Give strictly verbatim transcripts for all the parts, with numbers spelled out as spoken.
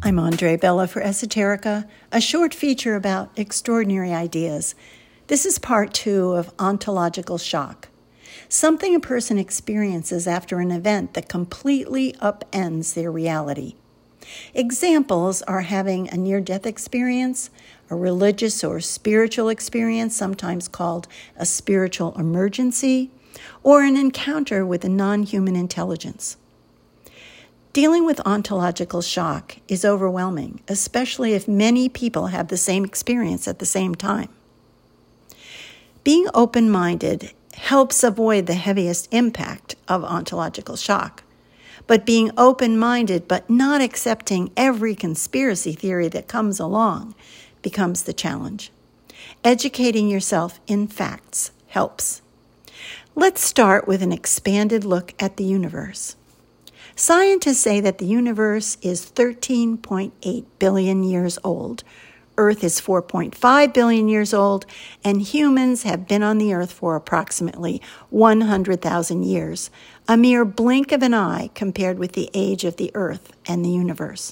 I'm Andre Bella for Esoterica, a short feature about extraordinary ideas. This is part two of ontological shock, something a person experiences after an event that completely upends their reality. Examples are having a near-death experience, a religious or spiritual experience, sometimes called a spiritual emergency, or an encounter with a non-human intelligence. Dealing with ontological shock is overwhelming, especially if many people have the same experience at the same time. Being open-minded helps avoid the heaviest impact of ontological shock, but being open-minded but not accepting every conspiracy theory that comes along becomes the challenge. Educating yourself in facts helps. Let's start with an expanded look at the universe. Scientists say that the universe is thirteen point eight billion years old. Earth is four point five billion years old, and humans have been on the Earth for approximately one hundred thousand years, a mere blink of an eye compared with the age of the Earth and the universe.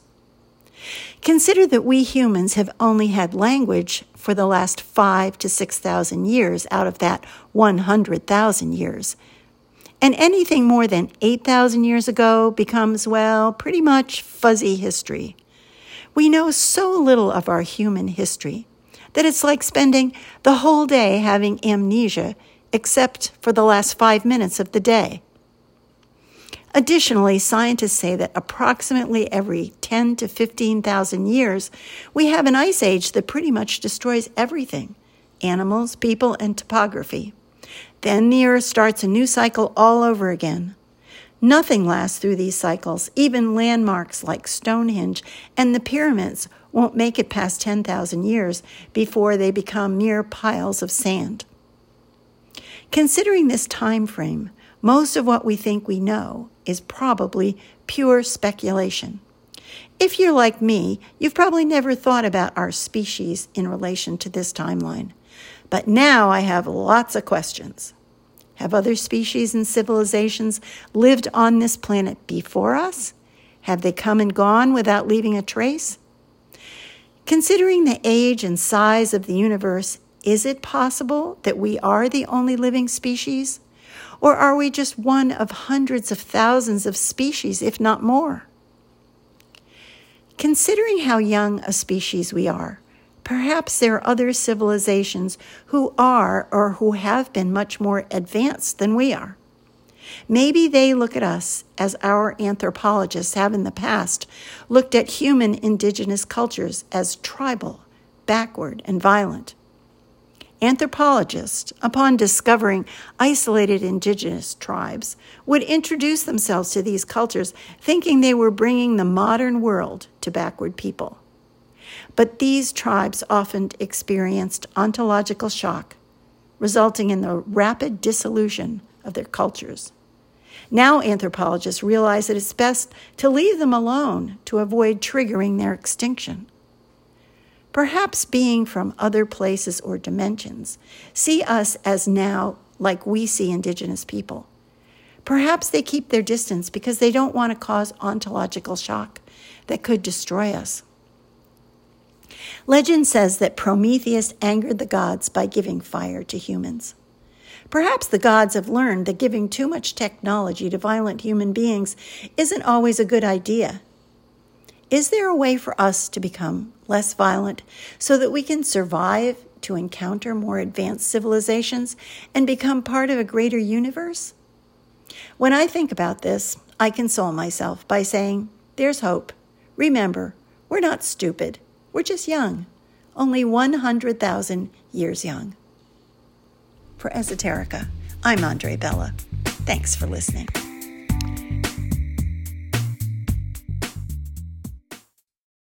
Consider that we humans have only had language for the last five to six thousand years out of that one hundred thousand years. And anything more than eight thousand years ago becomes, well, pretty much fuzzy history. We know so little of our human history that it's like spending the whole day having amnesia, except for the last five minutes of the day. Additionally, scientists say that approximately every ten to fifteen thousand years, we have an ice age that pretty much destroys everything: animals, people, and topography. Then the Earth starts a new cycle all over again. Nothing lasts through these cycles. Even landmarks like Stonehenge and the pyramids won't make it past ten thousand years before they become mere piles of sand. Considering this time frame, most of what we think we know is probably pure speculation. If you're like me, you've probably never thought about our species in relation to this timeline. But now I have lots of questions. Have other species and civilizations lived on this planet before us? Have they come and gone without leaving a trace? Considering the age and size of the universe, is it possible that we are the only living species? Or are we just one of hundreds of thousands of species, if not more? Considering how young a species we are, perhaps there are other civilizations who are or who have been much more advanced than we are. Maybe they look at us as our anthropologists have in the past looked at human indigenous cultures as tribal, backward, and violent. Anthropologists, upon discovering isolated indigenous tribes, would introduce themselves to these cultures thinking they were bringing the modern world to backward people. But these tribes often experienced ontological shock, resulting in the rapid dissolution of their cultures. Now anthropologists realize that it's best to leave them alone to avoid triggering their extinction. Perhaps being from other places or dimensions see us as now like we see indigenous people. Perhaps they keep their distance because they don't want to cause ontological shock that could destroy us. Legend says that Prometheus angered the gods by giving fire to humans. Perhaps the gods have learned that giving too much technology to violent human beings isn't always a good idea. Is there a way for us to become less violent so that we can survive to encounter more advanced civilizations and become part of a greater universe? When I think about this, I console myself by saying, there's hope. Remember, we're not stupid. We're just young, only one hundred thousand years young. For Esoterica, I'm Andre Bella. Thanks for listening.